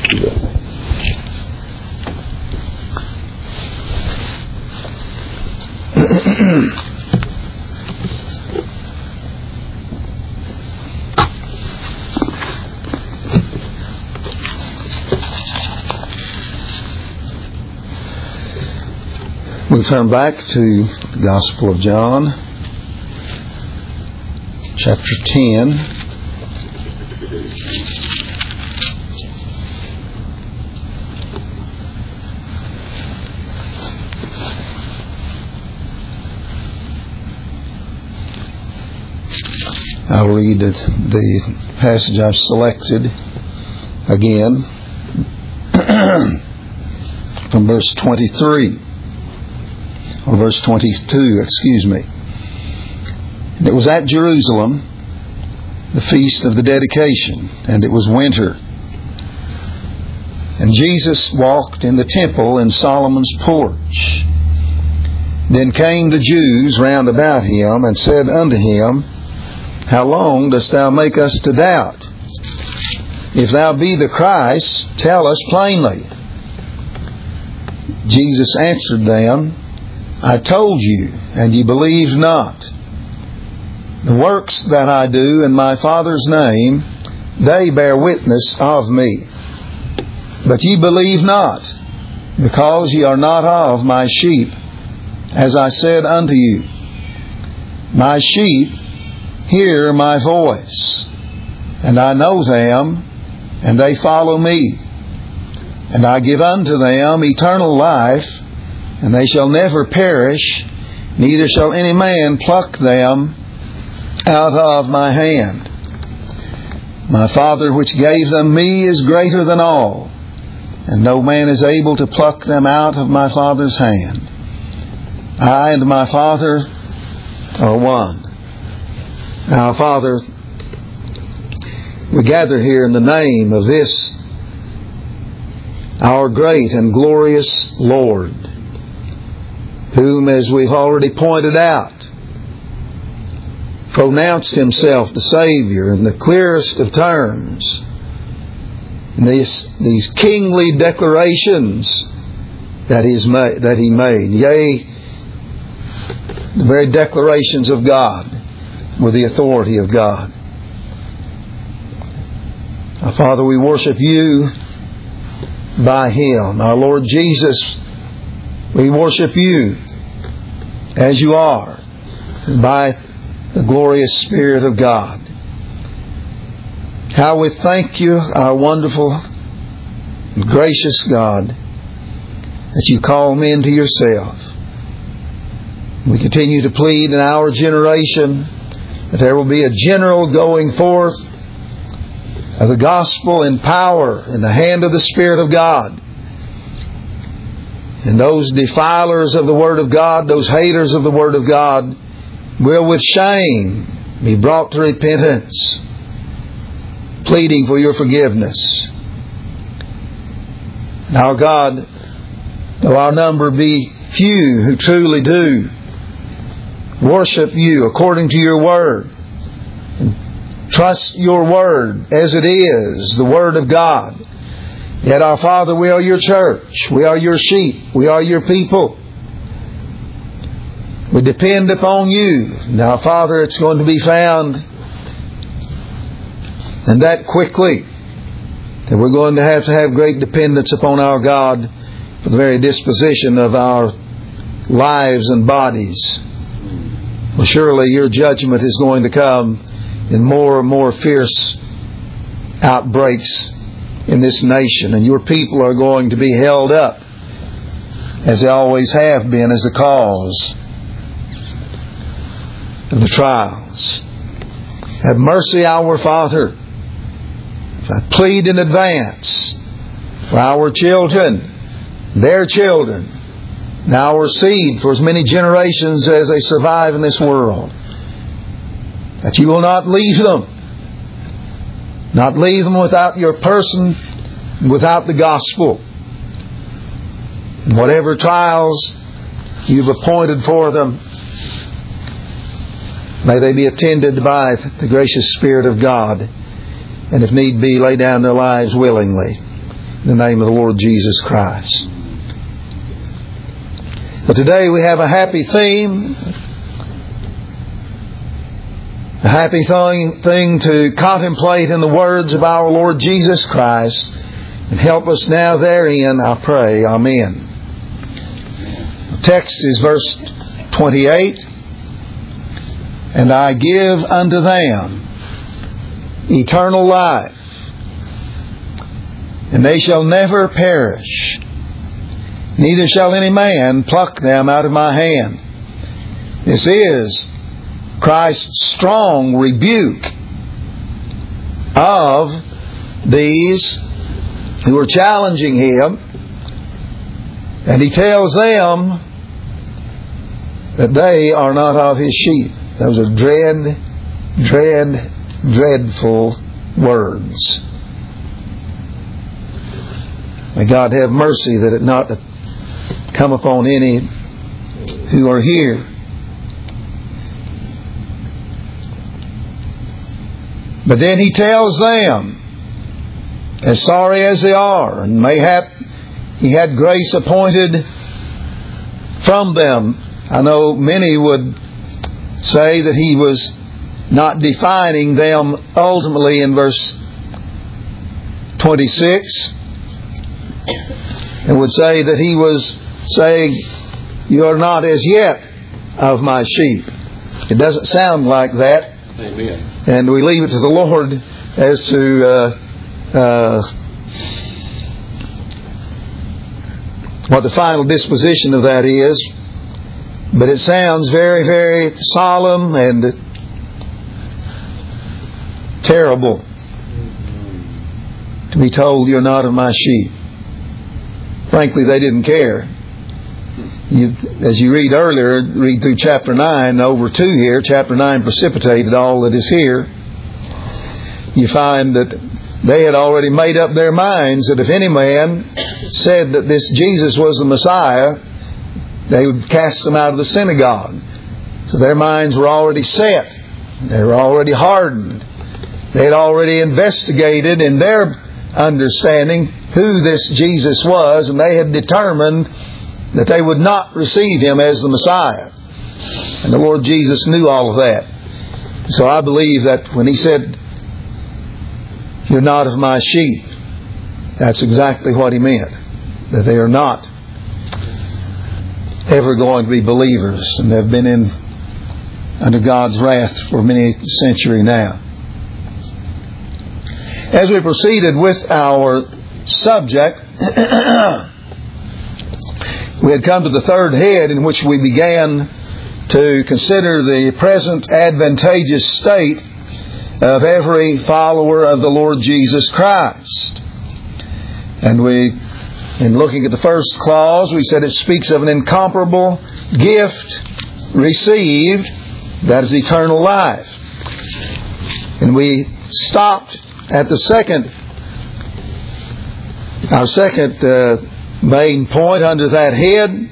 We'll turn back to the Gospel of John, chapter 10. I'll read the passage I've selected again from verse 23. Or verse 22, excuse me. And it was at Jerusalem, the feast of the dedication, and it was winter. And Jesus walked in the temple in Solomon's porch. Then came the Jews round about him, and said unto him, How long dost thou make us to doubt? If thou be the Christ, tell us plainly. Jesus answered them, I told you, and ye believe not. The works that I do in my Father's name, they bear witness of me. But ye believe not, because ye are not of my sheep, as I said unto you. My sheep hear my voice, and I know them, and they follow me. And I give unto them eternal life, and they shall never perish, neither shall any man pluck them out of my hand. My Father which gave them me is greater than all, and no man is able to pluck them out of my Father's hand. I and my Father are one. Now, Father, we gather here in the name of this, our great and glorious Lord, whom, as we've already pointed out, pronounced Himself the Savior in the clearest of terms. And these kingly declarations that He made, yea, the very declarations of God with the authority of God. Our Father, we worship You by Him. Our Lord Jesus, we worship You as You are, by the glorious Spirit of God. How we thank You, our wonderful and gracious God, that You call men to Yourself. We continue to plead in our generation that there will be a general going forth of the gospel in power in the hand of the Spirit of God. And those defilers of the Word of God, those haters of the Word of God, will with shame be brought to repentance, pleading for Your forgiveness. Now, God, though our number be few who truly do worship You according to Your Word, and trust Your Word as it is, the Word of God, yet, our Father, we are Your church. We are Your sheep. We are Your people. We depend upon You. Now, Father, it's going to be found, and that quickly, that we're going to have great dependence upon our God for the very disposition of our lives and bodies. Well, surely Your judgment is going to come in more and more fierce outbreaks in this nation, and Your people are going to be held up, as they always have been, as the cause of the trials. Have mercy, our Father. I plead in advance for our children, their children, and our seed for as many generations as they survive in this world, that You will not leave them. Not leave them without Your person, without the gospel. And whatever trials You've appointed for them, may they be attended by the gracious Spirit of God, and if need be, lay down their lives willingly. in the name of the Lord Jesus Christ. But today we have a happy theme, a happy thing to contemplate in the words of our Lord Jesus Christ. And help us now therein, I pray. Amen. The text is verse 28. And I give unto them eternal life, and they shall never perish, neither shall any man pluck them out of my hand. This is Christ's strong rebuke of these who are challenging Him. And He tells them that they are not of His sheep. Those are dreadful words. May God have mercy that it not come upon any who are here. But then He tells them, as sorry as they are, and mayhap He had grace appointed from them. I know many would say that He was not defining them ultimately in verse 26, and would say that He was saying, you are not as yet of my sheep. It doesn't sound like that. Amen. And we leave it to the Lord as to what the final disposition of that is. But it sounds very, very solemn and terrible to be told you're not of my sheep. Frankly, they didn't care. As you read earlier, read through chapter 9 over to here, chapter 9 precipitated all that is here. You find that they had already made up their minds that if any man said that this Jesus was the Messiah, they would cast them out of the synagogue. So their minds were already set. They were already hardened. They had already investigated in their understanding who this Jesus was, and they had determined that they would not receive Him as the Messiah. And the Lord Jesus knew all of that. So I believe that when He said, you're not of my sheep, that's exactly what He meant. That they are not ever going to be believers, and they've been under God's wrath for many centuries now. As we proceeded with our subject, we had come to the third head in which we began to consider the present advantageous state of every follower of the Lord Jesus Christ. And in looking at the first clause, we said it speaks of an incomparable gift received, that is eternal life. And we stopped at our second main point under that head.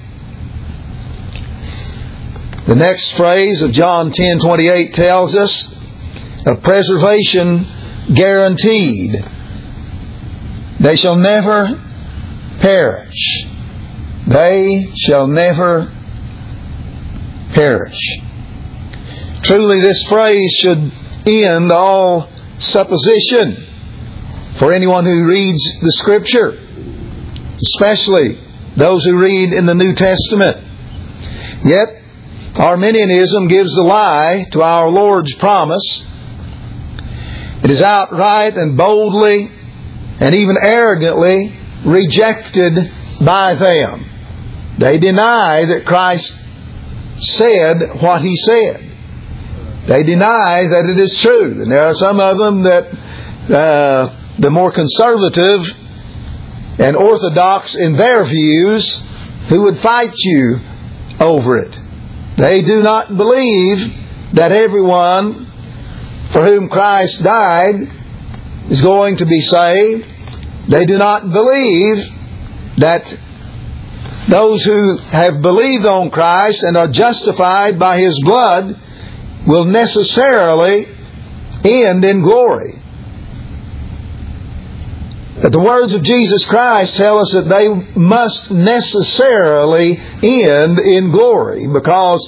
The next phrase of John 10:28 tells us of preservation guaranteed. They shall never perish. They shall never perish. Truly, this phrase should end all supposition for anyone who reads the Scripture, especially those who read in the New Testament. Yet, Arminianism gives the lie to our Lord's promise. It is outright and boldly and even arrogantly rejected by them. They deny that Christ said what He said. They deny that it is true. And there are some of them that the more conservative and orthodox in their views who would fight you over it. They do not believe that everyone for whom Christ died is going to be saved. They do not believe that those who have believed on Christ and are justified by His blood will necessarily end in glory. But the words of Jesus Christ tell us that they must necessarily end in glory because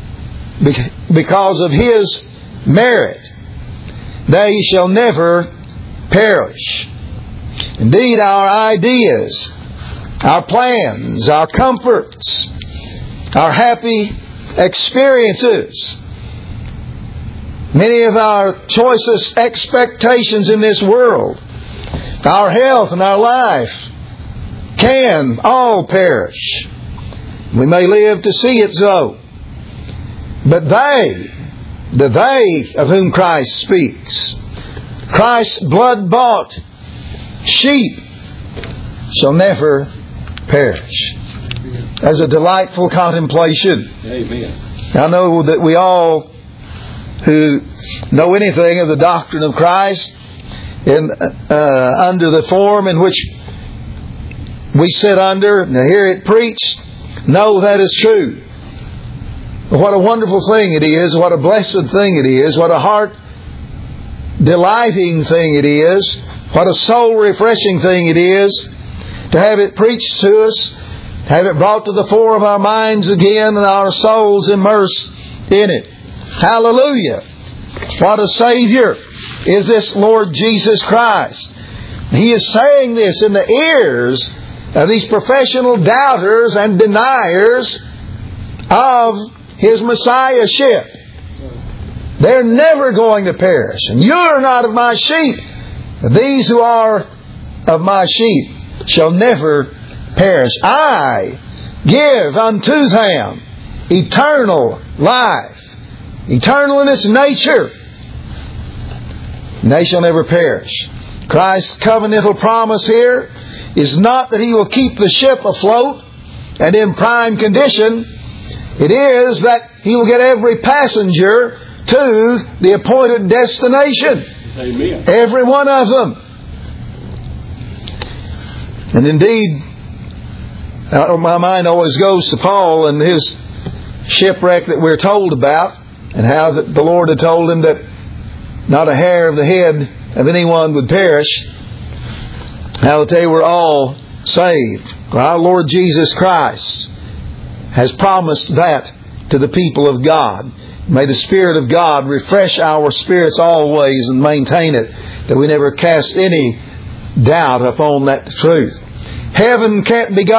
of His merit. They shall never perish. Indeed, our ideas, our plans, our comforts, our happy experiences, many of our choicest expectations in this world, our health and our life, can all perish. We may live to see it so. But the they of whom Christ speaks, Christ's blood-bought sheep, shall never perish. As a delightful contemplation. Amen. I know that we all who know anything of the doctrine of Christ, under the form in which we sit under and hear it preached, know that is true. What a wonderful thing it is, what a blessed thing it is, what a heart delighting thing it is, what a soul refreshing thing it is to have it preached to us, have it brought to the fore of our minds again and our souls immersed in it. Hallelujah! What a Savior is this Lord Jesus Christ. He is saying this in the ears of these professional doubters and deniers of His Messiahship. They're never going to perish. And you're not of my sheep. But these who are of my sheep shall never perish. I give unto them eternal life. Eternal in its nature. And they shall never perish. Christ's covenantal promise here is not that He will keep the ship afloat and in prime condition. It is that He will get every passenger to the appointed destination. Amen. Every one of them. And indeed, my mind always goes to Paul and his shipwreck that we're told about, and how that the Lord had told him that not a hair of the head of anyone would perish, how that they were all saved. Our Lord Jesus Christ has promised that to the people of God. May the Spirit of God refresh our spirits always and maintain it, that we never cast any doubt upon that truth. Leaven can't be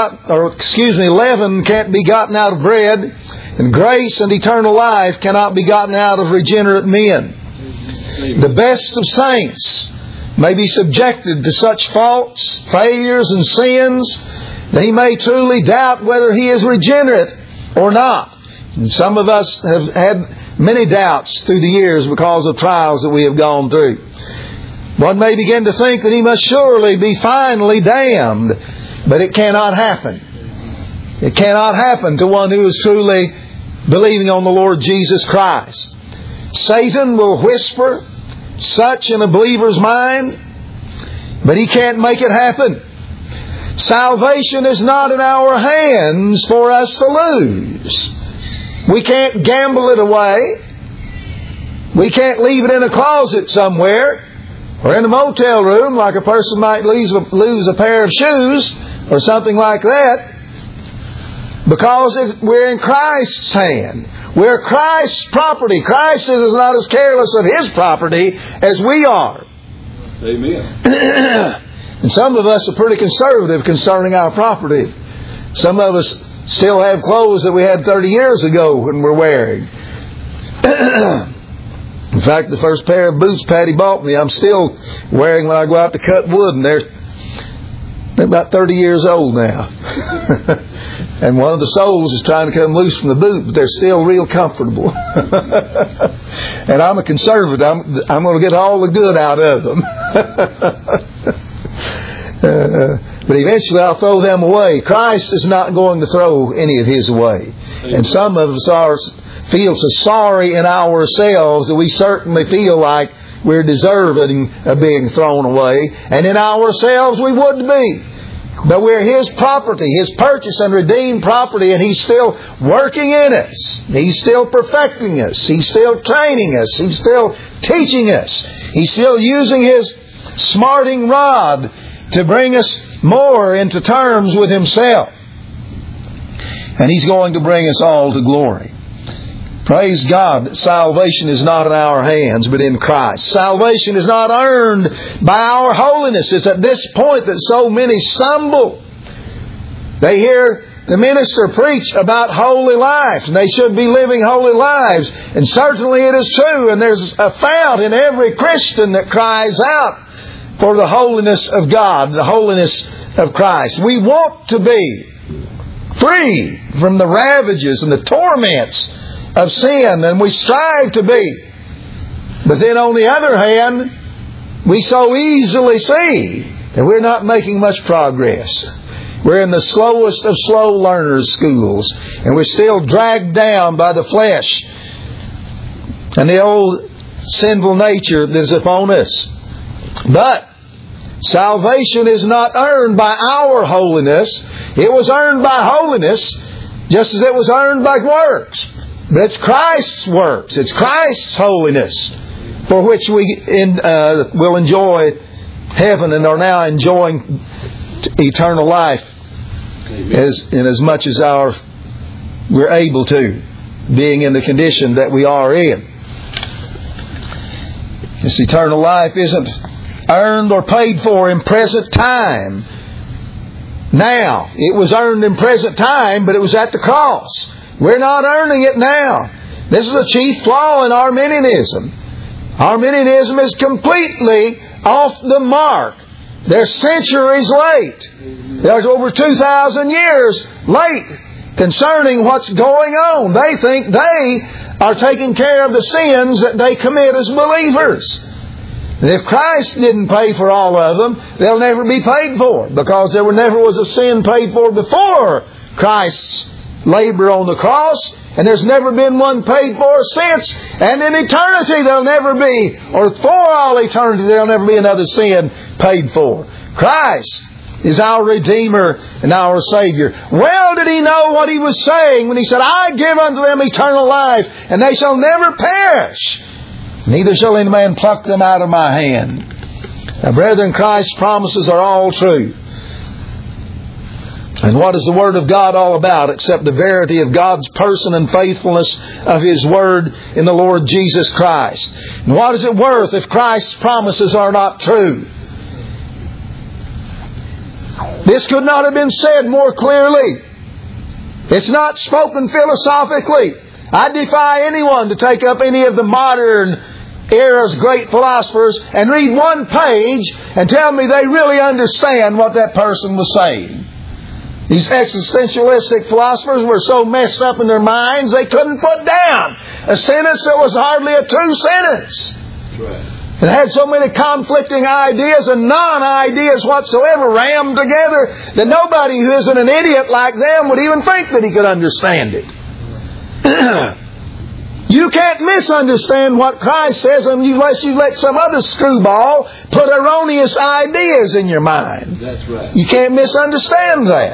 gotten out of bread, and grace and eternal life cannot be gotten out of regenerate men. The best of saints may be subjected to such faults, failures, and sins that he may truly doubt whether he is regenerate or not. And some of us have had many doubts through the years because of trials that we have gone through. One may begin to think that he must surely be finally damned, but it cannot happen. It cannot happen to one who is truly believing on the Lord Jesus Christ. Satan will whisper such in a believer's mind, but he can't make it happen. Salvation is not in our hands for us to lose. We can't gamble it away. We can't leave it in a closet somewhere or in a motel room like a person might lose a pair of shoes or something like that. Because if we're in Christ's hand, we're Christ's property. Christ is not as careless of His property as we are. Amen. And some of us are pretty conservative concerning our property. Some of us still have clothes that we had 30 years ago when we're wearing. In fact, the first pair of boots Patty bought me, I'm still wearing when I go out to cut wood, and they're about 30 years old now. And one of the soles is trying to come loose from the boot, but they're still real comfortable. And I'm a conservative. I'm going to get all the good out of them. But eventually I'll throw them away. Christ is not going to throw any of His away. And some of us feel so sorry in ourselves that we certainly feel like we're deserving of being thrown away. And in ourselves we would be. But we're His property, His purchased and redeemed property, and He's still working in us. He's still perfecting us. He's still training us. He's still teaching us. He's still using His smarting rod to bring us more into terms with Himself. And He's going to bring us all to glory. Praise God that salvation is not in our hands, but in Christ. Salvation is not earned by our holiness. It's at this point that so many stumble. They hear the minister preach about holy lives, and they should be living holy lives. And certainly it is true, and there's a fount in every Christian that cries out for the holiness of God, the holiness of Christ. We want to be free from the ravages and the torments of sin, and we strive to be. But then on the other hand, we so easily see that we're not making much progress. We're in the slowest of slow learners' schools, and we're still dragged down by the flesh and the old sinful nature that is upon us. But salvation is not earned by our holiness. It was earned by holiness just as it was earned by works. But it's Christ's works. It's Christ's holiness for which we will enjoy heaven and are now enjoying eternal life as much as we're able to, being in the condition that we are in. This eternal life isn't earned or paid for in present time. Now, it was earned in present time, but it was at the cross. We're not earning it now. This is a chief flaw in Arminianism. Arminianism is completely off the mark. They're centuries late. They're over 2,000 years late concerning what's going on. They think they are taking care of the sins that they commit as believers. And if Christ didn't pay for all of them, they'll never be paid for, because there never was a sin paid for before Christ's labor on the cross, and there's never been one paid for since. And in eternity there'll never be, or for all eternity there'll never be another sin paid for. Christ is our Redeemer and our Savior. Well did He know what He was saying when He said, I give unto them eternal life, and they shall never perish, neither shall any man pluck them out of my hand. Now, brethren, Christ's promises are all true. And what is the Word of God all about except the verity of God's person and faithfulness of His Word in the Lord Jesus Christ? And what is it worth if Christ's promises are not true? This could not have been said more clearly. It's not spoken philosophically. I defy anyone to take up any of the modern era's great philosophers and read one page and tell me they really understand what that person was saying. These existentialistic philosophers were so messed up in their minds they couldn't put down a sentence that was hardly a true sentence. Right. It had so many conflicting ideas and non-ideas whatsoever rammed together that nobody who isn't an idiot like them would even think that he could understand it. You can't misunderstand what Christ says unless you let some other screwball put erroneous ideas in your mind. That's right. You can't misunderstand that.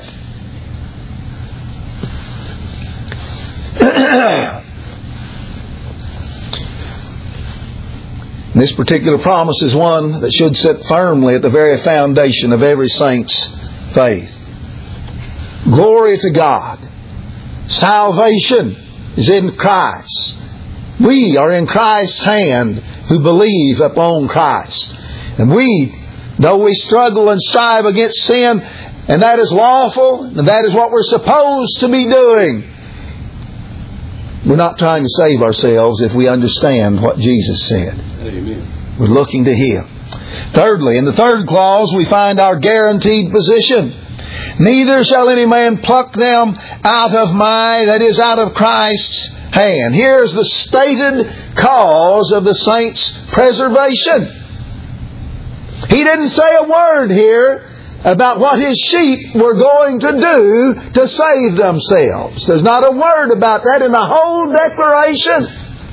This particular promise is one that should sit firmly at the very foundation of every saint's faith. Glory to God. Salvation is in Christ. We are in Christ's hand who believe upon Christ. And though we struggle and strive against sin, and that is lawful, and that is what we're supposed to be doing, we're not trying to save ourselves if we understand what Jesus said. Amen. We're looking to Him. Thirdly, in the third clause, we find our guaranteed position. Neither shall any man pluck them out of out of Christ's hand. Here's the stated cause of the saint's preservation. He didn't say a word here about what His sheep were going to do to save themselves. There's not a word about that in the whole declaration.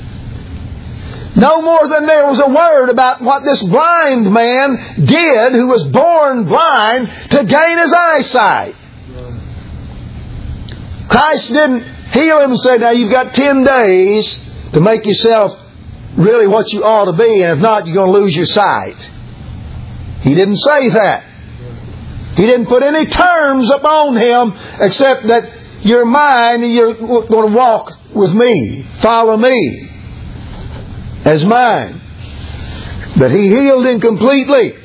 No more than there was a word about what this blind man did, who was born blind, to gain his eyesight. Christ didn't heal him and say, now you've got 10 days to make yourself really what you ought to be, and if not, you're going to lose your sight. He didn't say that. He didn't put any terms upon him except that you're mine and you're going to walk with me. Follow me as mine. But He healed him completely.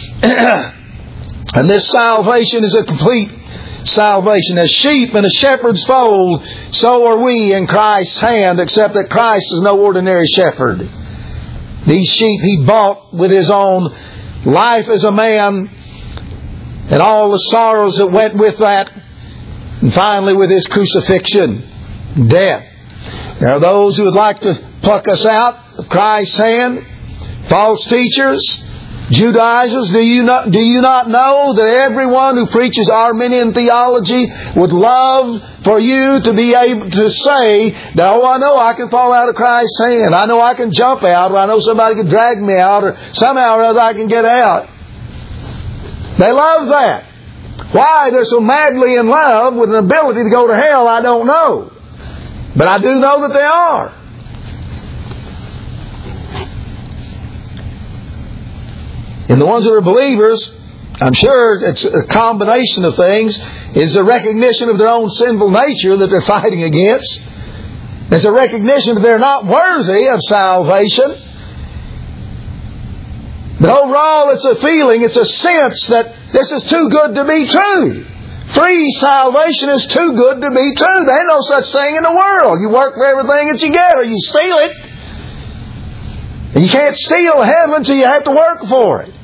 And this salvation is a complete salvation. As sheep in a shepherd's fold, so are we in Christ's hand, except that Christ is no ordinary shepherd. These sheep He bought with His own life as a man, and all the sorrows that went with that, and finally with His crucifixion, death. There are those who would like to pluck us out of Christ's hand, false teachers, Judaizers. Do you not know that everyone who preaches Arminian theology would love for you to be able to say, "No, I know I can fall out of Christ's hand. I know I can jump out, or I know somebody can drag me out, or somehow or other I can get out." They love that. Why they're so madly in love with an ability to go to hell, I don't know. But I do know that they are. And the ones that are believers, I'm sure it's a combination of things, is a recognition of their own sinful nature that they're fighting against. It's a recognition that they're not worthy of salvation. But overall, it's a feeling, it's a sense that this is too good to be true. Free salvation is too good to be true. There ain't no such thing in the world. You work for everything that you get, or you steal it. And you can't steal heaven till you have to work for it.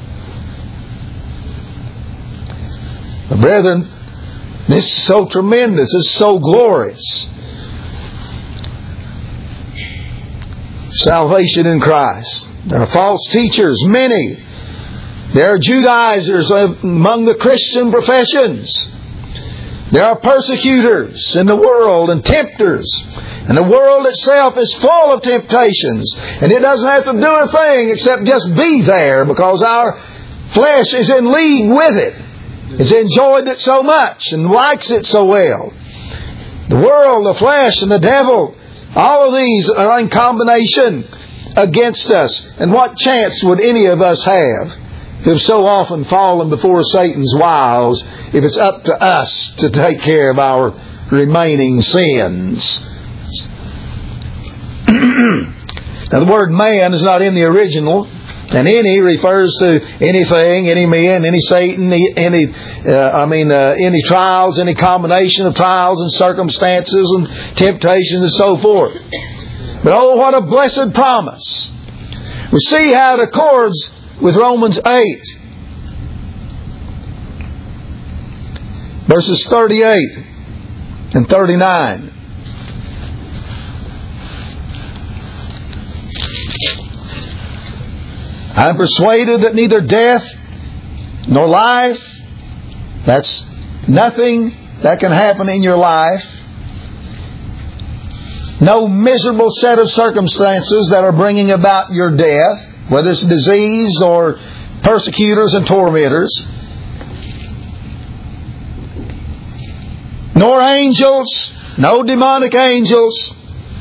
But brethren, this is so tremendous. This is so glorious. Salvation in Christ. There are false teachers, many. There are Judaizers among the Christian professions. There are persecutors in the world and tempters. And the world itself is full of temptations. And it doesn't have to do a thing except just be there, because our flesh is in league with it. It's enjoyed it so much and likes it so well. The world, the flesh, and the devil, all of these are in combination against us. And what chance would any of us have who have so often fallen before Satan's wiles if it's up to us to take care of our remaining sins? Now, the word man is not in the original. And any refers to anything, any man, any Satan, any trials, any combination of trials and circumstances and temptations and so forth. But oh, what a blessed promise. We see how it accords with Romans 8. Verses 38 and 39. I am persuaded that neither death nor life, that's nothing that can happen in your life, no miserable set of circumstances that are bringing about your death, whether it's disease or persecutors and tormentors, nor angels, no demonic angels.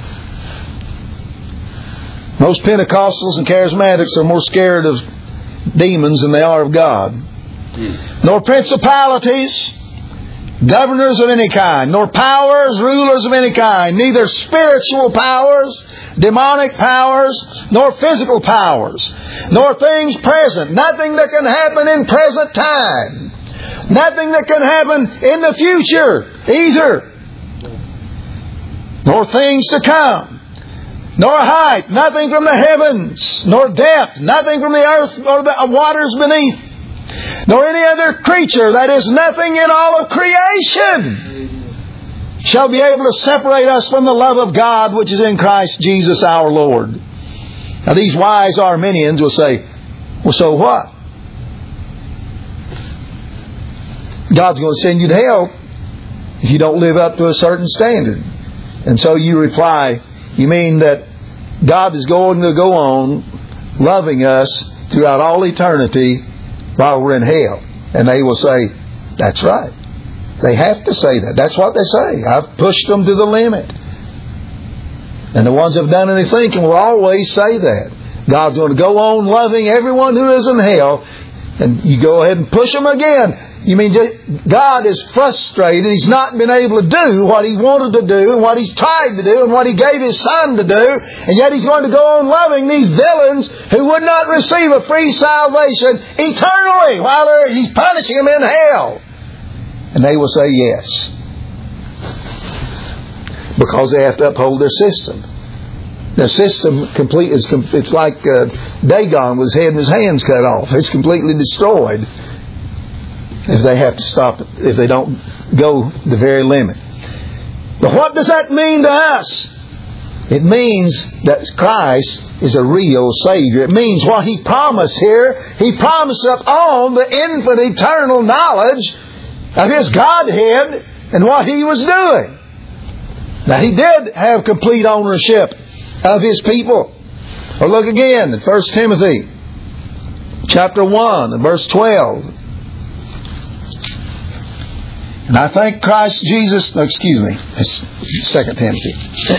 Most Pentecostals and Charismatics are more scared of demons than they are of God. Nor principalities, governors of any kind, nor powers, rulers of any kind, neither spiritual powers, demonic powers, nor physical powers, nor things present. Nothing that can happen in present time. Nothing that can happen in the future either. Nor things to come. Nor height, nothing from the heavens, nor depth, nothing from the earth or the waters beneath, nor any other creature, that is nothing in all of creation, shall be able to separate us from the love of God which is in Christ Jesus our Lord. Now these wise Arminians will say, well, so what? God's going to send you to hell if you don't live up to a certain standard. And so you reply, you mean that God is going to go on loving us throughout all eternity while we're in hell? And they will say, that's right. They have to say that. That's what they say. I've pushed them to the limit. And the ones that have done any thinking will always say that. God's going to go on loving everyone who is in hell. And you go ahead and push them again. You mean God is frustrated. He's not been able to do what He wanted to do and what He's tried to do and what He gave His Son to do. And yet He's going to go on loving these villains who would not receive a free salvation eternally while He's punishing them in hell. And they will say yes. Because they have to uphold their system. The system it's like Dagon with his head and his hands cut off. It's completely destroyed if they have to stop it, if they don't go the very limit. But what does that mean to us? It means that Christ is a real Savior. It means what He promised here. He promised upon the infinite eternal knowledge of His Godhead and what He was doing. Now He did have complete ownership of His people. Well, look again at 1 Timothy chapter 1 and verse 12. And I thank Christ Jesus... it's 2 Timothy.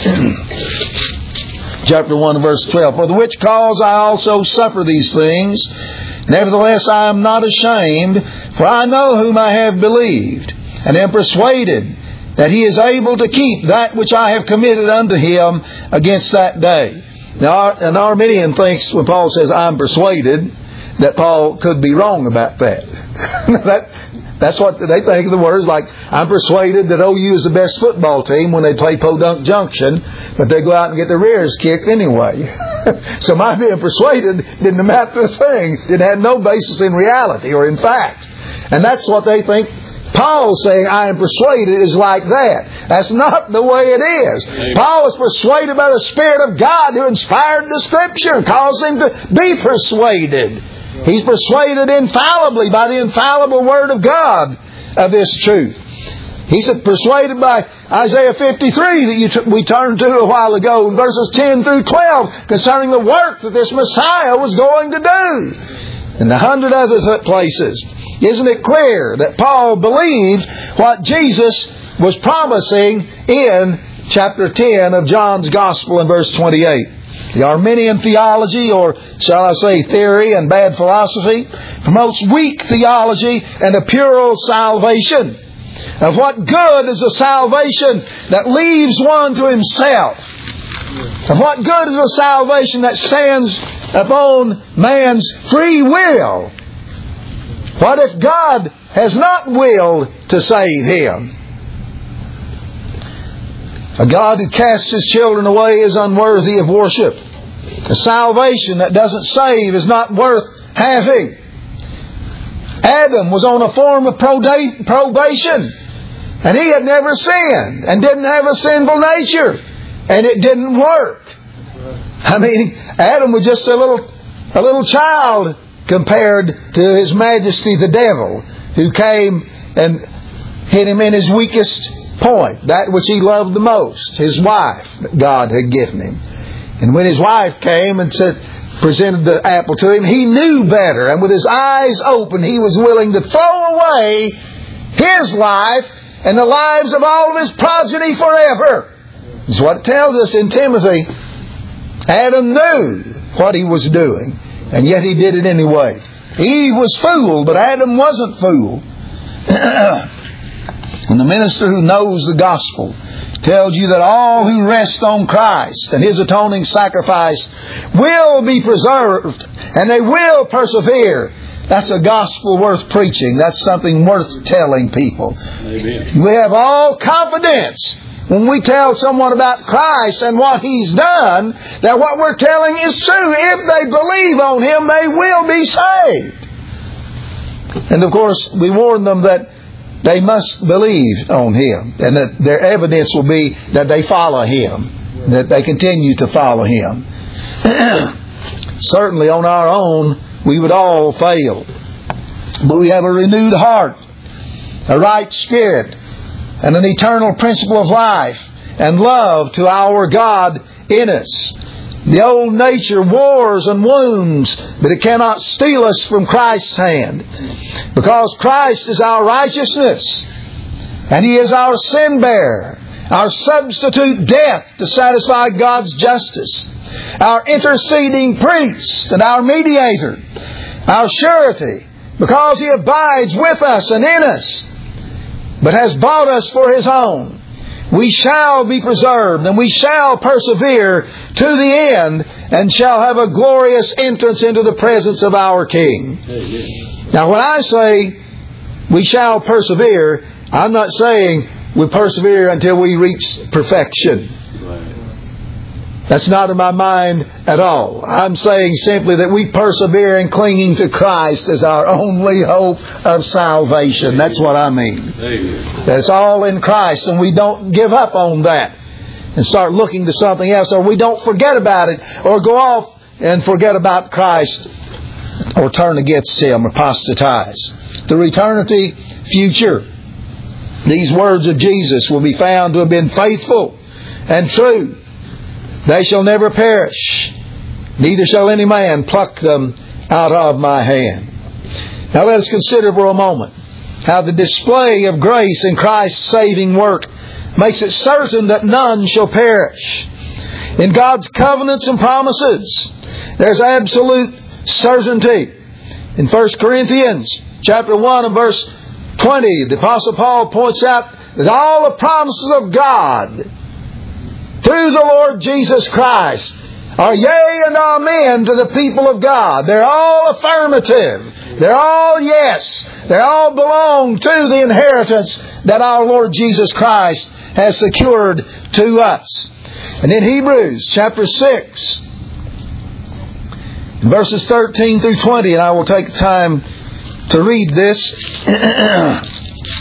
chapter 1 and verse 12. For the which cause I also suffer these things. Nevertheless I am not ashamed, for I know whom I have believed, and am persuaded that He is able to keep that which I have committed unto Him against that day. Now, an Arminian thinks when Paul says, I'm persuaded, that Paul could be wrong about that. That's what they think of the words, like, I'm persuaded that OU is the best football team when they play Podunk Junction, but they go out and get their rears kicked anyway. So my being persuaded didn't amount to a thing. It had no basis in reality or in fact. And that's what they think. Paul saying, I am persuaded, is like that. That's not the way it is. Amen. Paul was persuaded by the Spirit of God who inspired the Scripture and caused him to be persuaded. He's persuaded infallibly by the infallible Word of God of this truth. He's persuaded by Isaiah 53 that we turned to a while ago in verses 10 through 12 concerning the work that this Messiah was going to do. And 100 other places. Isn't it clear that Paul believed what Jesus was promising in chapter 10 of John's Gospel in verse 28? The Arminian theology, or shall I say theory and bad philosophy, promotes weak theology and a puerile salvation. Of what good is a salvation that leaves one to himself? Of what good is a salvation that stands upon man's free will? What if God has not willed to save him? A God who casts His children away is unworthy of worship. A salvation that doesn't save is not worth having. Adam was on a form of probation, and he had never sinned and didn't have a sinful nature, and it didn't work. I mean, Adam was just a little child compared to His Majesty the devil, who came and hit him in his weakest point, that which he loved the most, his wife that God had given him. And when his wife came and presented the apple to him, he knew better, and with his eyes open he was willing to throw away his life and the lives of all of his progeny forever. That's what it tells us in Timothy. Adam knew what he was doing, and yet he did it anyway. Eve was fooled, but Adam wasn't fooled. And the minister who knows the gospel tells you that all who rest on Christ and His atoning sacrifice will be preserved, and they will persevere. That's a gospel worth preaching. That's something worth telling people. Amen. We have all confidence when we tell someone about Christ and what He's done, that what we're telling is true. If they believe on Him, they will be saved. And of course, we warn them that they must believe on Him, and that their evidence will be that they follow Him, that they continue to follow Him. Certainly on our own, we would all fail. But we have a renewed heart, a right spirit, and an eternal principle of life and love to our God in us. The old nature wars and wounds, but it cannot steal us from Christ's hand. Because Christ is our righteousness, and He is our sin bearer, our substitute death to satisfy God's justice, our interceding priest and our mediator, our surety, because He abides with us and in us, but has bought us for His own, we shall be preserved, and we shall persevere to the end, and shall have a glorious entrance into the presence of our King. Now, when I say we shall persevere, I'm not saying we persevere until we reach perfection. That's not in my mind at all. I'm saying simply that we persevere in clinging to Christ as our only hope of salvation. That's what I mean. That's all in Christ, and we don't give up on that and start looking to something else, or we don't forget about it, or go off and forget about Christ, or turn against Him, or apostatize. Through eternity future, these words of Jesus will be found to have been faithful and true. They shall never perish, neither shall any man pluck them out of my hand. Now let us consider for a moment how the display of grace in Christ's saving work makes it certain that none shall perish. In God's covenants and promises, there's absolute certainty. In 1 Corinthians chapter 1 and verse 20, the Apostle Paul points out that all the promises of God through the Lord Jesus Christ are yea and amen to the people of God. They're all affirmative. They're all yes. They all belong to the inheritance that our Lord Jesus Christ has secured to us. And in Hebrews chapter 6, verses 13 through 20, and I will take time to read this.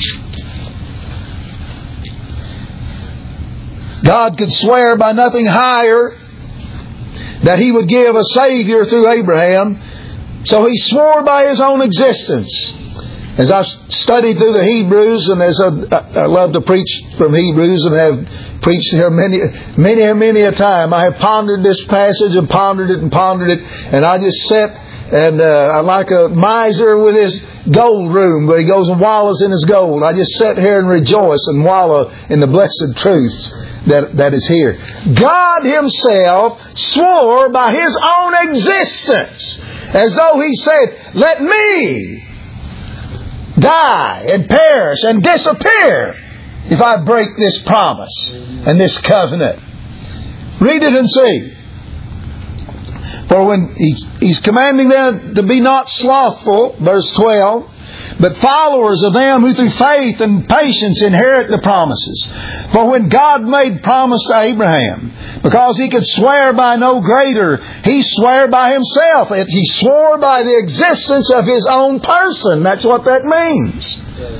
God could swear by nothing higher that He would give a Savior through Abraham, so He swore by His own existence. As I've studied through the Hebrews, and as I love to preach from Hebrews, and have preached here many a time, I have pondered this passage and pondered it, and I just sat and like a miser with his gold room, where he goes and wallows in his gold. I just sit here and rejoice and wallow in the blessed truth that is here. God Himself swore by His own existence, as though He said, let me die and perish and disappear if I break this promise and this covenant. Read it and see. For when He's commanding them to be not slothful, verse 12, but followers of them who through faith and patience inherit the promises. For when God made promise to Abraham, because He could swear by no greater, He swore by Himself. He swore by the existence of His own person. That's what that means.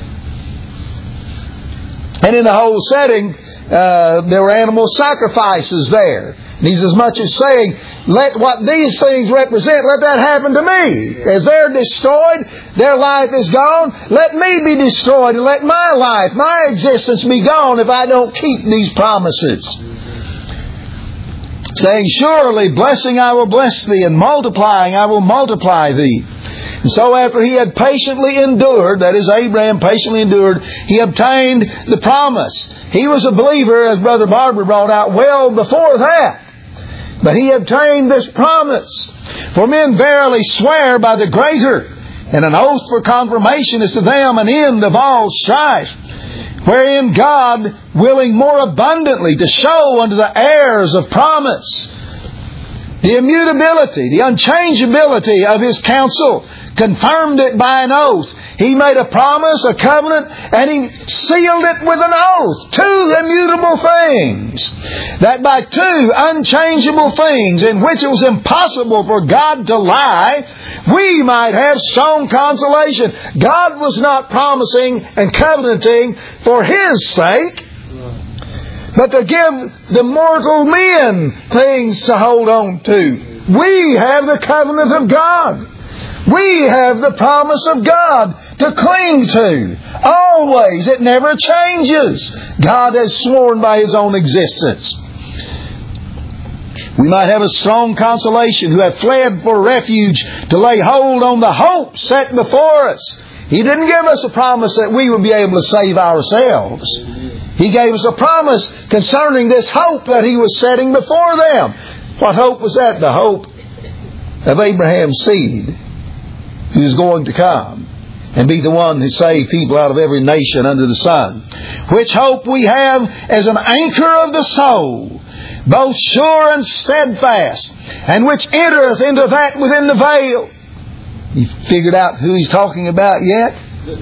And in the whole setting, there were animal sacrifices there. And He's as much as saying, let what these things represent, let that happen to me. As they're destroyed, their life is gone, let me be destroyed, and let my life, my existence be gone if I don't keep these promises. Saying, surely blessing I will bless thee, and multiplying I will multiply thee. And so after he had patiently endured, that is, Abraham patiently endured, he obtained the promise. He was a believer, as Brother Barber brought out, well before that. But he obtained this promise. For men verily swear by the greater, and an oath for confirmation is to them an end of all strife. Wherein God, willing more abundantly to show unto the heirs of promise the immutability, the unchangeability of His counsel, confirmed it by an oath. He made a promise, a covenant, and He sealed it with an oath. Two immutable things. That by two unchangeable things in which it was impossible for God to lie, we might have strong consolation. God was not promising and covenanting for His sake, but to give the mortal men things to hold on to. We have the covenant of God. We have the promise of God to cling to. Always. It never changes. God has sworn by His own existence. We might have a strong consolation who have fled for refuge to lay hold on the hope set before us. He didn't give us a promise that we would be able to save ourselves. He gave us a promise concerning this hope that He was setting before them. What hope was that? The hope of Abraham's seed. who's going to come and be the one who saved people out of every nation under the sun. Which hope we have as an anchor of the soul, both sure and steadfast, and which entereth into that within the veil. You figured out who he's talking about yet?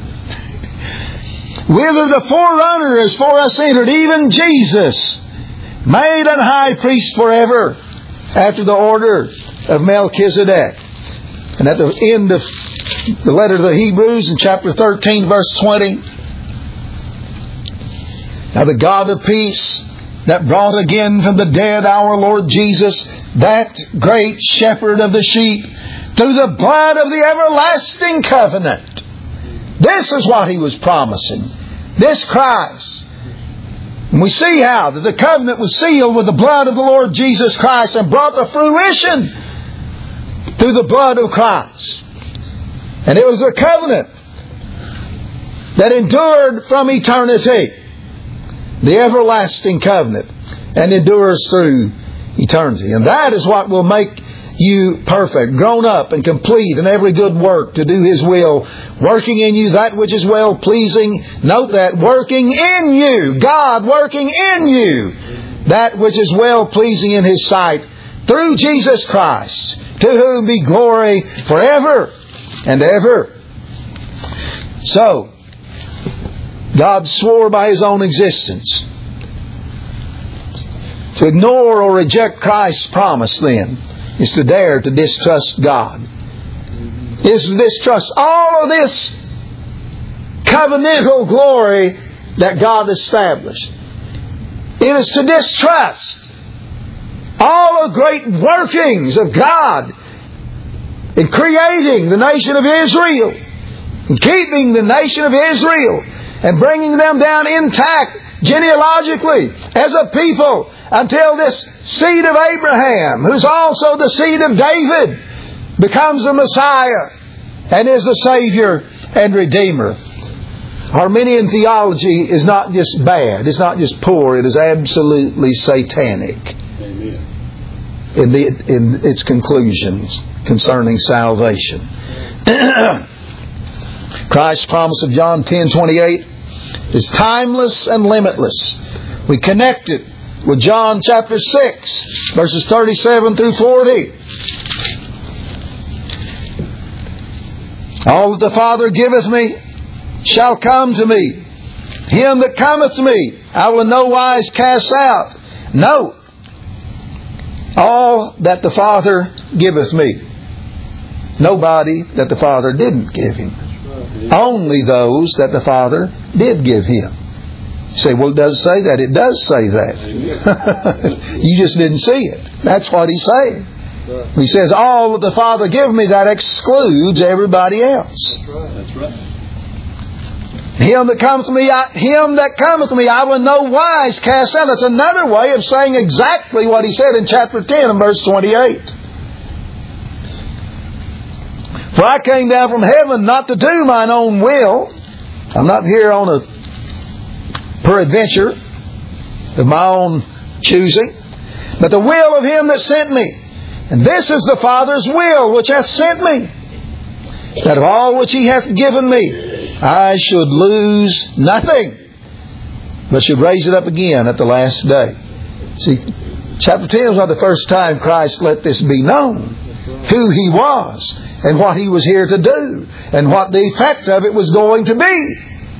Whither the forerunner is for us entered, even Jesus, made an high priest forever, after the order of Melchizedek. And at the end of the letter to the Hebrews in chapter 13, verse 20, now the God of peace, that brought again from the dead our Lord Jesus, that great shepherd of the sheep, through the blood of the everlasting covenant. This is what He was promising. This Christ. And we see how that the covenant was sealed with the blood of the Lord Jesus Christ and brought to fruition through the blood of Christ. And it was a covenant that endured from eternity. The everlasting covenant. And endures through eternity. And that is what will make you perfect, grown up and complete in every good work to do His will, working in you that which is well pleasing. Note that, working in you, God working in you that which is well pleasing in His sight, through Jesus Christ, to whom be glory forever and ever. So, God swore by His own existence. To ignore or reject Christ's promise then is to dare to distrust God. Is to distrust all of this covenantal glory that God established. It is to distrust all the great workings of God in creating the nation of Israel, in keeping the nation of Israel, and bringing them down intact genealogically as a people until this seed of Abraham, who's also the seed of David, becomes the Messiah and is the Savior and Redeemer. Arminian theology is not just bad, it's not just poor, it is absolutely satanic. Amen. In its conclusions concerning salvation. Christ's promise of John 10:28 is timeless and limitless. We connect it with John chapter 6, verses 37 through 40. All that the Father giveth me shall come to me. Him that cometh to me I will in no wise cast out. No. All that the Father giveth me. Nobody that the Father didn't give Him. Only those that the Father did give Him. You say, well, it does say that. It does say that. You just didn't see it. That's what He's saying. He says, all that the Father gave me, that excludes everybody else. That's right. Him that cometh to me, I will in no wise cast out. That's another way of saying exactly what He said in chapter 10 and verse 28. For I came down from heaven not to do mine own will. I'm not here on a peradventure of my own choosing, but the will of Him that sent me. And this is the Father's will which hath sent me, that of all which He hath given me, I should lose nothing, but should raise it up again at the last day. See, chapter 10 was not the first time Christ let this be known, who He was, and what He was here to do, and what the effect of it was going to be.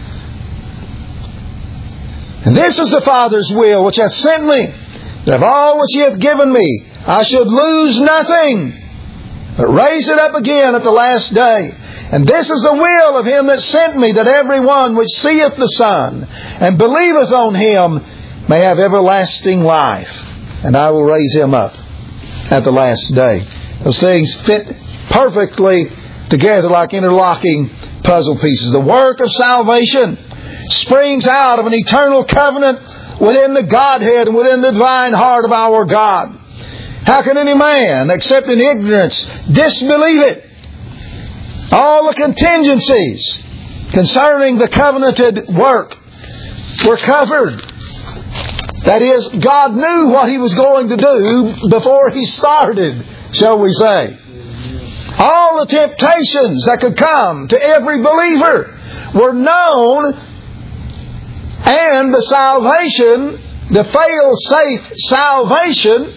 And this is the Father's will which hath sent me, that of all which He hath given me, I should lose nothing, but raise it up again at the last day. And this is the will of Him that sent me, that every one which seeth the Son, and believeth on Him, may have everlasting life. And I will raise him up at the last day. Those things fit perfectly together like interlocking puzzle pieces. The work of salvation springs out of an eternal covenant within the Godhead and within the divine heart of our God. How can any man, except in ignorance, disbelieve it? All the contingencies concerning the covenanted work were covered. That is, God knew what He was going to do before He started, shall we say. All the temptations that could come to every believer were known, and the salvation, the fail-safe salvation,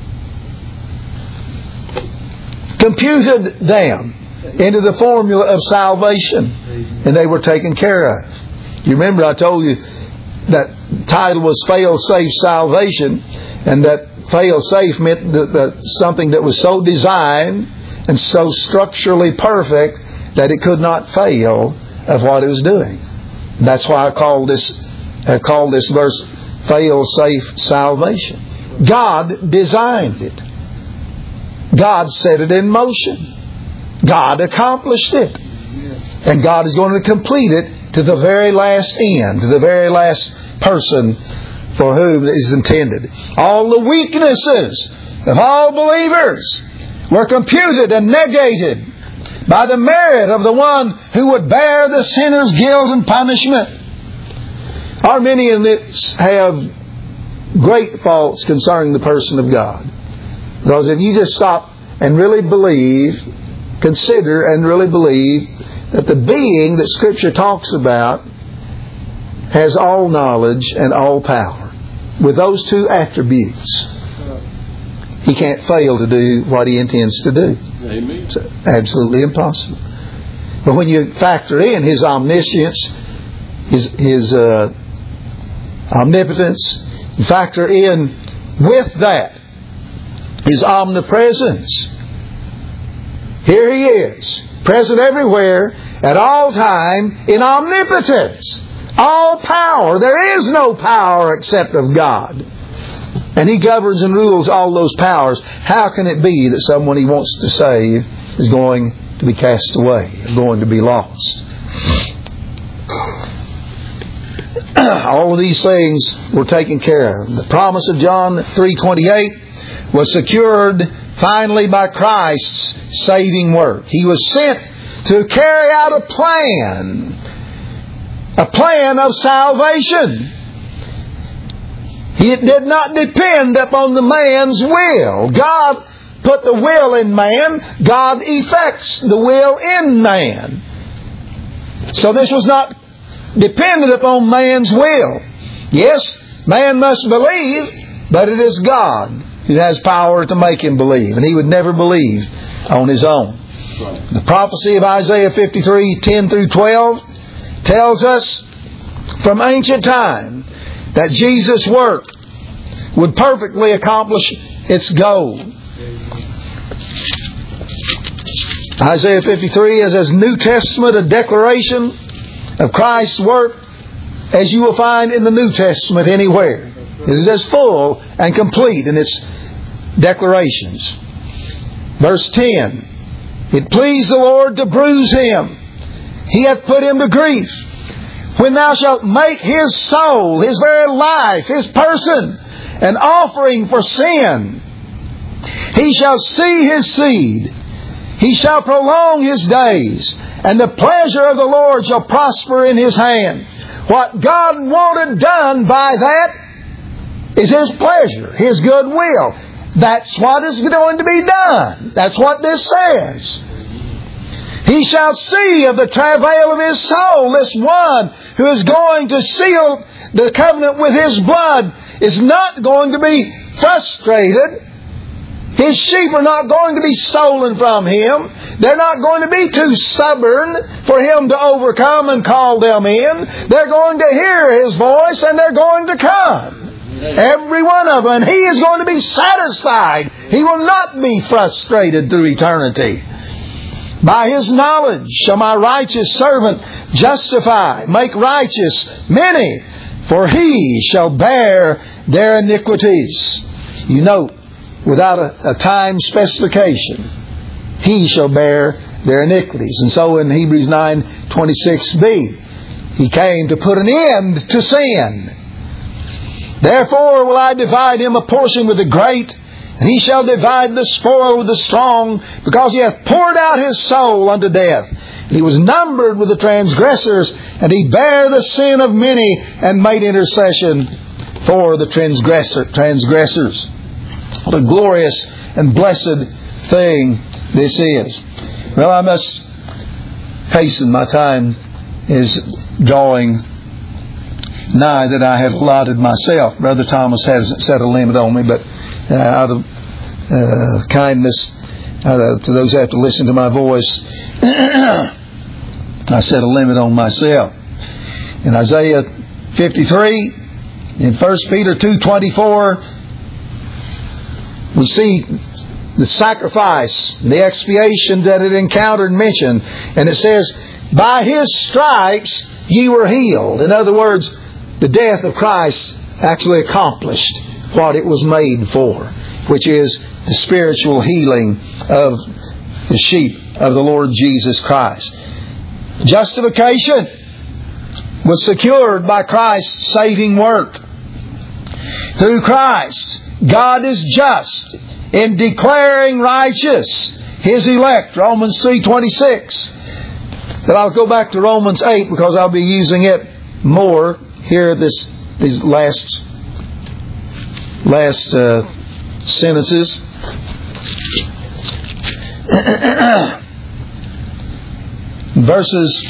computed them into the formula of salvation, and they were taken care of. You remember I told you that title was fail-safe salvation, and that fail-safe meant that something that was so designed and so structurally perfect that it could not fail of what it was doing. That's why I call this verse fail-safe salvation. God designed it. God set it in motion. God accomplished it. And God is going to complete it to the very last end, to the very last person for whom it is intended. All the weaknesses of all believers were computed and negated by the merit of the one who would bear the sinner's guilt and punishment. Arminians have great faults concerning the person of God. Because if you just stop and really believe, consider and really believe that the being that Scripture talks about has all knowledge and all power, with those two attributes, He can't fail to do what He intends to do. Amen. It's absolutely impossible. But when you factor in His omniscience, His omnipotence, you factor in with that His omnipresence. Here He is, present everywhere, at all time, in omnipotence. All power. There is no power except of God. And He governs and rules all those powers. How can it be that someone He wants to save is going to be cast away, going to be lost? All of these things were taken care of. The promise of John 3:28 was secured finally by Christ's saving work. He was sent to carry out a plan of salvation. It did not depend upon the man's will. God put the will in man. God effects the will in man. So this was not dependent upon man's will. Yes, man must believe, but it is God who has power to make him believe. And he would never believe on his own. The prophecy of Isaiah 53:10 through 12 tells us from ancient time that Jesus' work would perfectly accomplish its goal. Isaiah 53 is as New Testament a declaration of Christ's work as you will find in the New Testament anywhere. It is as full and complete in its declarations. Verse 10, it pleased the Lord to bruise Him. He hath put Him to grief. When thou shalt make His soul, His very life, His person, an offering for sin, He shall see His seed. He shall prolong His days, and the pleasure of the Lord shall prosper in His hand. What God wanted done by that is His pleasure, His good will. That's what is going to be done. That's what this says. He shall see of the travail of His soul. This one who is going to seal the covenant with His blood is not going to be frustrated. His sheep are not going to be stolen from Him. They're not going to be too stubborn for Him to overcome and call them in. They're going to hear His voice and they're going to come. Every one of them. And He is going to be satisfied. He will not be frustrated through eternity. By His knowledge shall my righteous servant justify, make righteous many, for He shall bear their iniquities. You note, without a time specification, He shall bear their iniquities. And so in Hebrews 9:26b, He came to put an end to sin. Therefore will I divide him a portion with the great, and he shall divide the spoil with the strong, because he hath poured out his soul unto death. And he was numbered with the transgressors, and he bare the sin of many, and made intercession for the transgressors. What a glorious and blessed thing this is. Well, I must hasten. My time is drawing nigh that I have allotted myself. Brother Thomas hasn't set a limit on me, but out of kindness to those who have to listen to my voice, I set a limit on myself. In Isaiah 53, in 1 Peter 2:24, we see the sacrifice, the expiation that it encountered and mentioned. And it says, by His stripes ye were healed. In other words, the death of Christ actually accomplished what it was made for, which is the spiritual healing of the sheep of the Lord Jesus Christ. Justification was secured by Christ's saving work. Through Christ, God is just in declaring righteous His elect. Romans 3:26. But I'll go back to Romans 8 because I'll be using it more here. These last sentences. Verses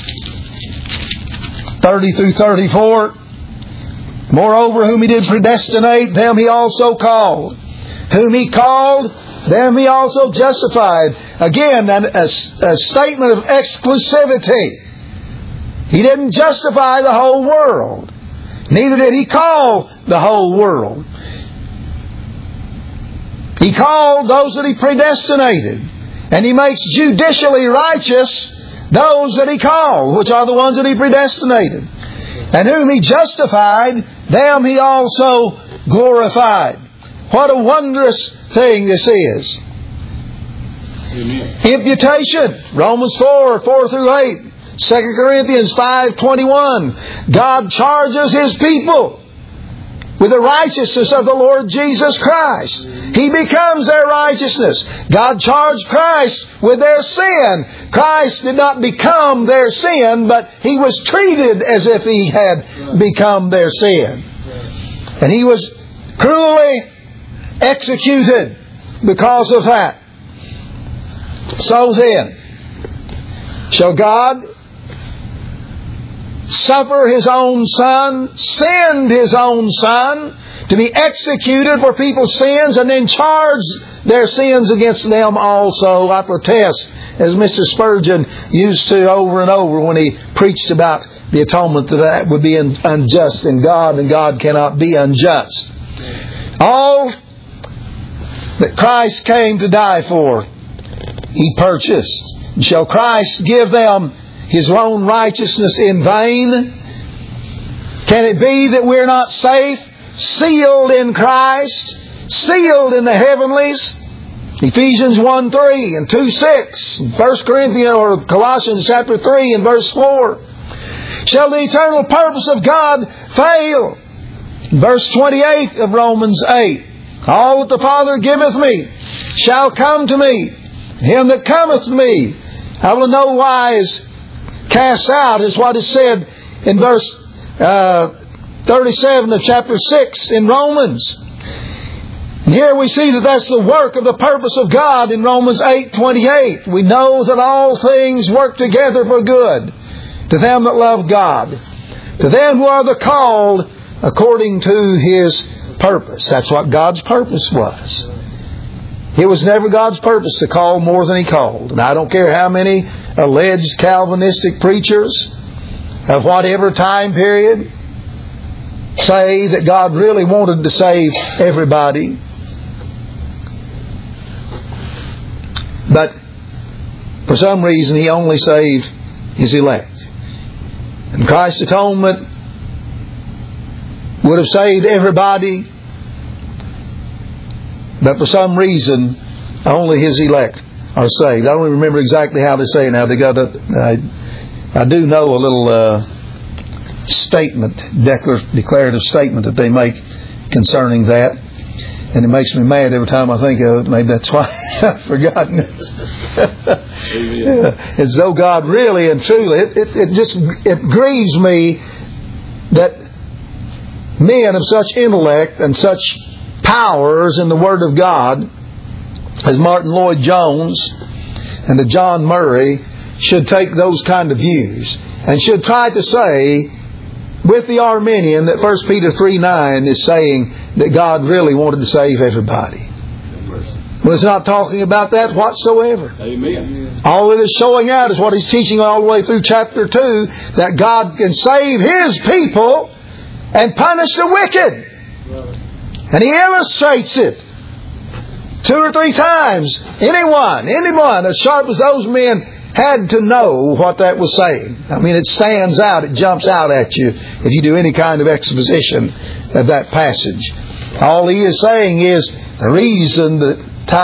30 through 34. Moreover, whom He did predestinate, them He also called. Whom He called, them He also justified. Again, a statement of exclusivity. He didn't justify the whole world. Neither did He call the whole world. He called those that He predestinated. And He makes judicially righteous those that He called, which are the ones that He predestinated. And whom He justified, them He also glorified. What a wondrous thing this is. Amen. Imputation. Romans 4 through 8. 2 Corinthians 5:21. God charges His people with the righteousness of the Lord Jesus Christ. He becomes their righteousness. God charged Christ with their sin. Christ did not become their sin, but He was treated as if He had become their sin. And He was cruelly executed because of that. So then, shall God suffer His own Son, send His own Son to be executed for people's sins and then charge their sins against them also? I protest, as Mr. Spurgeon used to over and over when he preached about the atonement, that would be unjust in God, and God cannot be unjust. All that Christ came to die for, He purchased. Shall Christ give them His own righteousness in vain? Can it be that we're not safe, sealed in Christ, sealed in the heavenlies? Ephesians 1:3 and 2:6, 1 Corinthians or Colossians chapter 3 and verse 4. Shall the eternal purpose of God fail? Verse 28 of Romans 8. All that the Father giveth me shall come to me. Him that cometh to me, I will in no wise cast out, is what is said in verse 37 of chapter 6 in Romans. And here we see that that's the work of the purpose of God in Romans 8:28. We know that all things work together for good to them that love God, to them who are the called according to His purpose. That's what God's purpose was. It was never God's purpose to call more than He called. And I don't care how many alleged Calvinistic preachers of whatever time period say that God really wanted to save everybody. But for some reason He only saved His elect. And Christ's atonement would have saved everybody, but for some reason only His elect are saved. I don't even remember exactly how they say it now. They got I do know a little statement, declarative statement that they make concerning that, and it makes me mad every time I think of it. Maybe that's why I've forgotten it. As though God really and truly, it grieves me that men of such intellect and such powers in the Word of God as Martin Lloyd-Jones and the John Murray should take those kind of views and should try to say with the Arminian that 1 Peter 3:9 is saying that God really wanted to save everybody. Well, it's not talking about that whatsoever. Amen. All it is showing out is what he's teaching all the way through chapter 2, that God can save His people and punish the wicked. And he illustrates it 2 or 3 times. Anyone as sharp as those men had to know what that was saying. I mean, it stands out, it jumps out at you if you do any kind of exposition of that passage. All he is saying is the reason the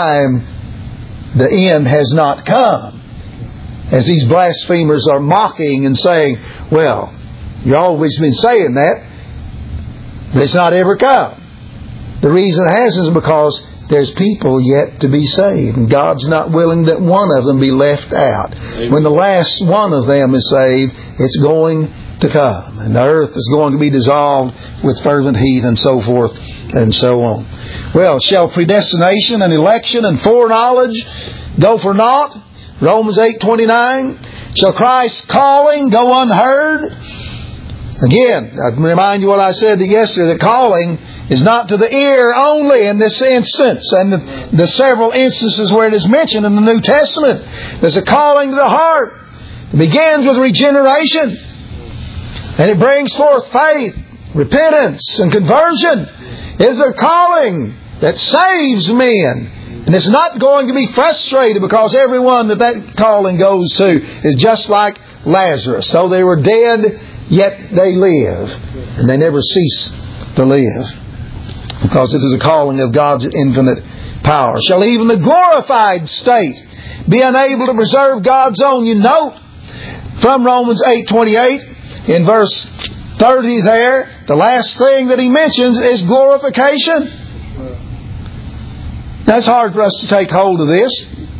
end has not come. As these blasphemers are mocking and saying, well, you've always been saying that, but it's not ever come. The reason it hasn't is because there's people yet to be saved. And God's not willing that one of them be left out. Amen. When the last one of them is saved, it's going to come. And the earth is going to be dissolved with fervent heat and so forth and so on. Well, shall predestination and election and foreknowledge go for naught? Romans 8:29. Shall Christ's calling go unheard? Again, I remind you what I said yesterday. The calling is not to the ear only in this instance, and the several instances where it is mentioned in the New Testament. There's a calling to the heart. It begins with regeneration, and it brings forth faith, repentance, and conversion. It is a calling that saves men. And it's not going to be frustrated because everyone that calling goes to is just like Lazarus. Though they were dead, yet they live. And they never cease to live. Because it is a calling of God's infinite power. Shall even the glorified state be unable to preserve God's own? You note from Romans 8:28 in verse 30 there, the last thing that he mentions is glorification. Now it's hard for us to take hold of this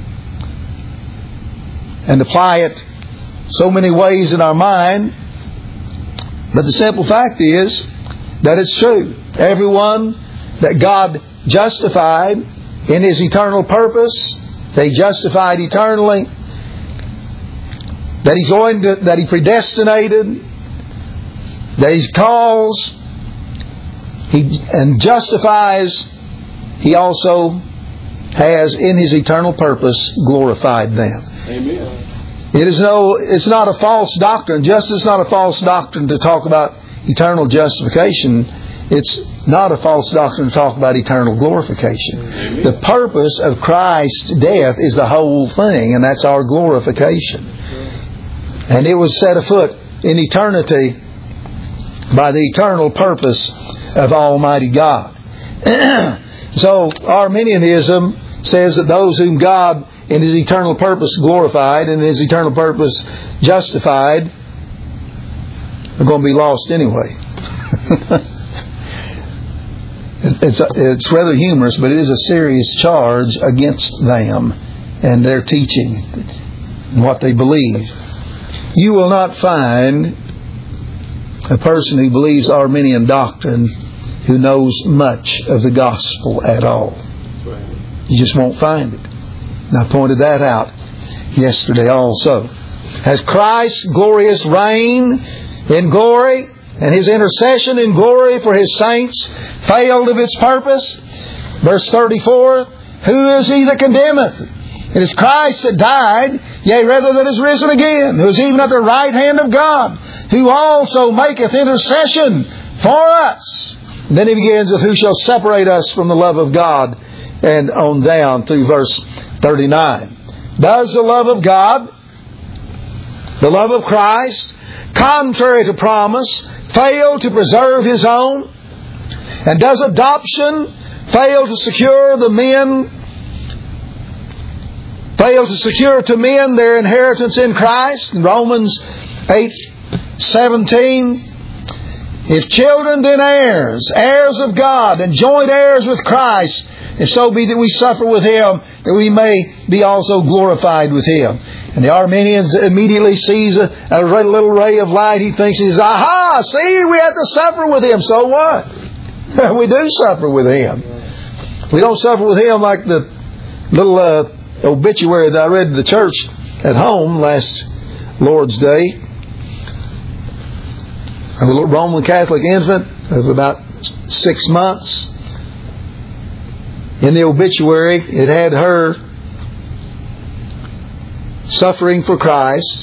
and apply it so many ways in our mind. But the simple fact is that it's true. Everyone that God justified in His eternal purpose, they justified eternally, that He predestinated, that He calls, and justifies, He also has in His eternal purpose glorified them. Amen. It's not a false doctrine. Just as it's not a false doctrine to talk about eternal justification, it's not a false doctrine to talk about eternal glorification. Amen. The purpose of Christ's death is the whole thing, and that's our glorification. And it was set afoot in eternity by the eternal purpose of Almighty God. So Arminianism says that those whom God in His eternal purpose glorified and in His eternal purpose justified are going to be lost anyway. It's rather humorous, but it is a serious charge against them and their teaching and what they believe. You will not find a person who believes Arminian doctrine who knows much of the gospel at all. You just won't find it. And I pointed that out yesterday also. Has Christ's glorious reign in glory and His intercession in glory for His saints failed of its purpose? Verse 34, who is he that condemneth? It is Christ that died, yea, rather that is risen again, who is even at the right hand of God, who also maketh intercession for us. And then he begins with, who shall separate us from the love of God? And on down through verse 39. Does the love of God, the love of Christ, contrary to promise, fail to preserve His own? And does adoption fail to secure to men their inheritance in Christ? In Romans 8:17, if children, then heirs, heirs of God, and joint heirs with Christ, if so be that we suffer with Him, that we may be also glorified with Him. And the Arminian immediately sees a little ray of light. He thinks, aha, see, we have to suffer with Him. So what? We do suffer with Him. We don't suffer with Him like the little obituary that I read to the church at home last Lord's Day, a little Roman Catholic infant of about 6 months. In the obituary, it had her suffering for Christ,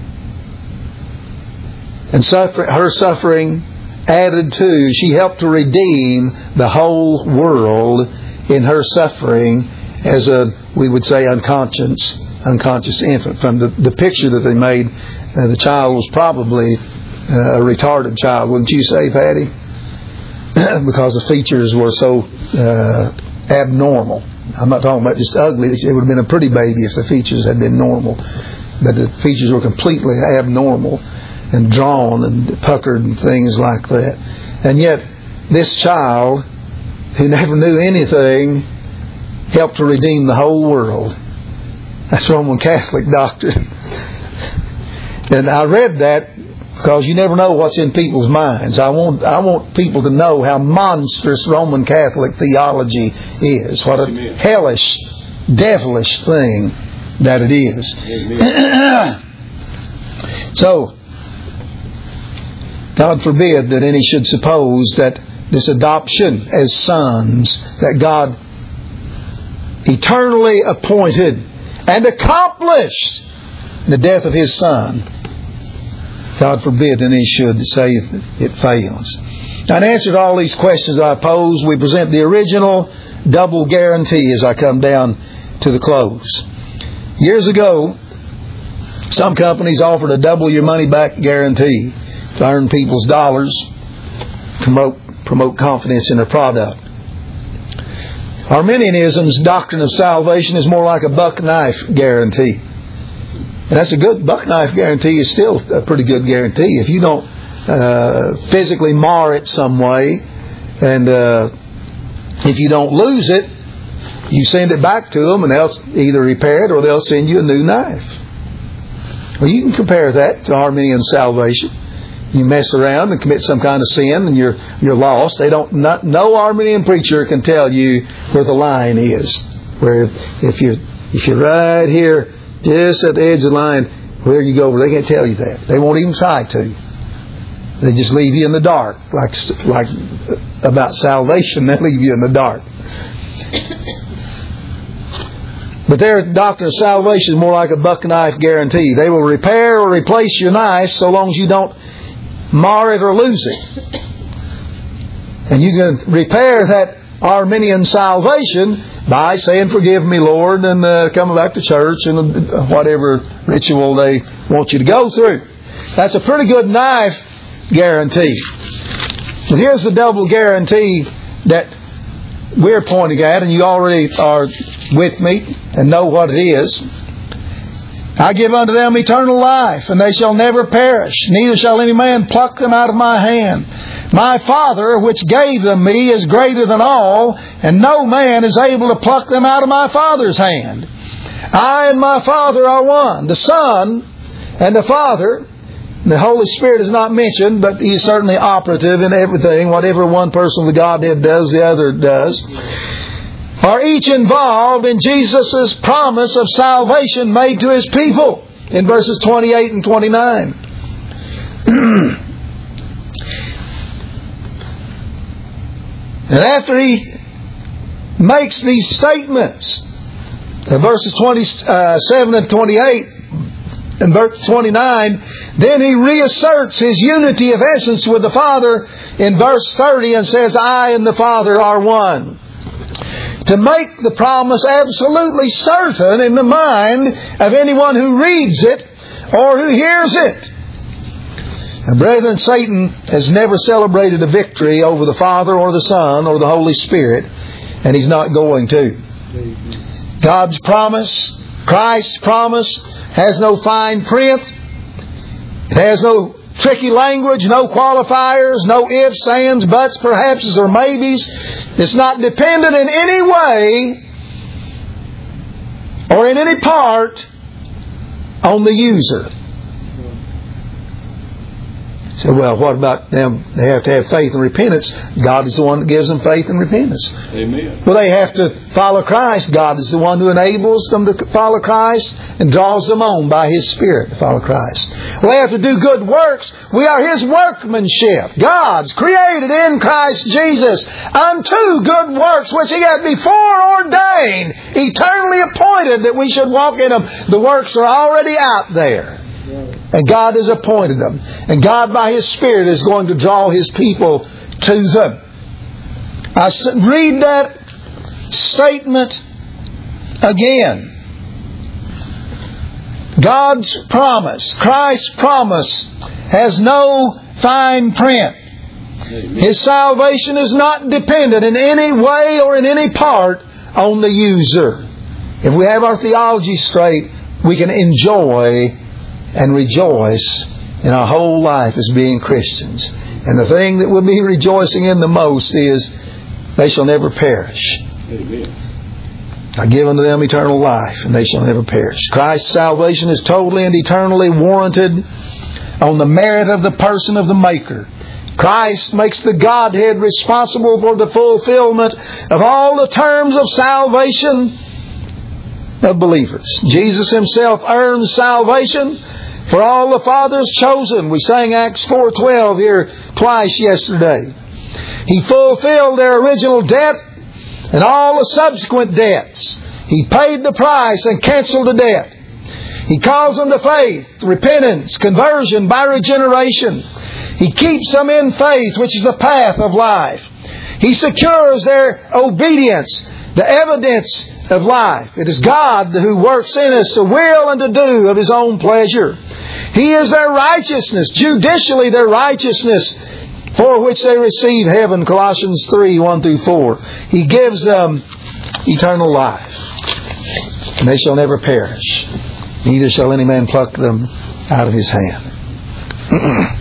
and her suffering added to, she helped to redeem the whole world in her suffering as we would say, unconscious infant. From the picture that they made, the child was probably a retarded child, wouldn't you say, Patty? Because the features were so abnormal. I'm not talking about just ugly. It would have been a pretty baby if the features had been normal. But the features were completely abnormal and drawn and puckered and things like that. And yet, this child, who never knew anything, helped to redeem the whole world. That's Roman Catholic doctrine. And I read that because you never know what's in people's minds. I want people to know how monstrous Roman Catholic theology is. What a hellish, devilish thing that it is. So, God forbid that any should suppose that this adoption as sons that God eternally appointed and accomplished in the death of His Son, God forbid any should say it fails. Now, in answer to all these questions I pose, we present the original double guarantee as I come down to the close. Years ago, some companies offered a double your money back guarantee to earn people's dollars, promote confidence in their product. Arminianism's doctrine of salvation is more like a buck knife guarantee. And that's a good buck knife guarantee is still a pretty good guarantee. If you don't physically mar it some way, and if you don't lose it, you send it back to them and they'll either repair it or they'll send you a new knife. Well, you can compare that to Arminian salvation. You mess around and commit some kind of sin and you're lost. No Arminian preacher can tell you where the line is. Where if you're right here, just at the edge of the line, where you go, they can't tell you that. They won't even try to. They just leave you in the dark, like about salvation. They leave you in the dark. But their doctrine of salvation is more like a buck knife guarantee. They will repair or replace your knife so long as you don't mar it or lose it. And you can repair that Arminian salvation by saying, "Forgive me, Lord," and coming back to church and whatever ritual they want you to go through. That's a pretty good knife guarantee. But here's the double guarantee that we're pointing at, and you already are with me and know what it is. I give unto them eternal life, and they shall never perish, neither shall any man pluck them out of my hand. My Father, which gave them me, is greater than all, and no man is able to pluck them out of my Father's hand. I and my Father are one. The Son and the Father, the Holy Spirit is not mentioned, but He is certainly operative in everything. Whatever one person of the Godhead does, the other does. Are each involved in Jesus' promise of salvation made to His people in verses 28 and 29. And after He makes these statements, in verses 27 and 28 and verse 29, then He reasserts His unity of essence with the Father in verse 30 and says, I and the Father are one. To make the promise absolutely certain in the mind of anyone who reads it or who hears it. Now, brethren, Satan has never celebrated a victory over the Father or the Son or the Holy Spirit, and he's not going to. God's promise, Christ's promise, has no fine print. It has no tricky language, no qualifiers, no ifs, ands, buts, perhapses, or maybes. It's not dependent in any way or in any part on the user. So, well, what about them? They have to have faith and repentance. God is the one that gives them faith and repentance. Amen. Well, they have to follow Christ. God is the one who enables them to follow Christ and draws them on by His Spirit to follow Christ. Well, they have to do good works. We are His workmanship. God's created in Christ Jesus unto good works, which He had before ordained, eternally appointed that we should walk in them. The works are already out there. And God has appointed them. And God by His Spirit is going to draw His people to them. I read that statement again. God's promise, Christ's promise, has no fine print. His salvation is not dependent in any way or in any part on the user. If we have our theology straight, we can enjoy and rejoice in our whole life as being Christians. And the thing that we'll be rejoicing in the most is they shall never perish. Amen. I give unto them eternal life, and they shall never perish. Christ's salvation is totally and eternally warranted on the merit of the person of the Maker. Christ makes the Godhead responsible for the fulfillment of all the terms of salvation of believers. Jesus Himself earns salvation for all the Father's chosen. We sang Acts 4:12 here twice yesterday. He fulfilled their original debt and all the subsequent debts. He paid the price and canceled the debt. He calls them to faith, repentance, conversion by regeneration. He keeps them in faith, which is the path of life. He secures their obedience, the evidence of life. It is God who works in us to will and to do of His own pleasure. He is their righteousness, judicially their righteousness, for which they receive heaven, Colossians 3:1-4. He gives them eternal life, and they shall never perish. Neither shall any man pluck them out of His hand.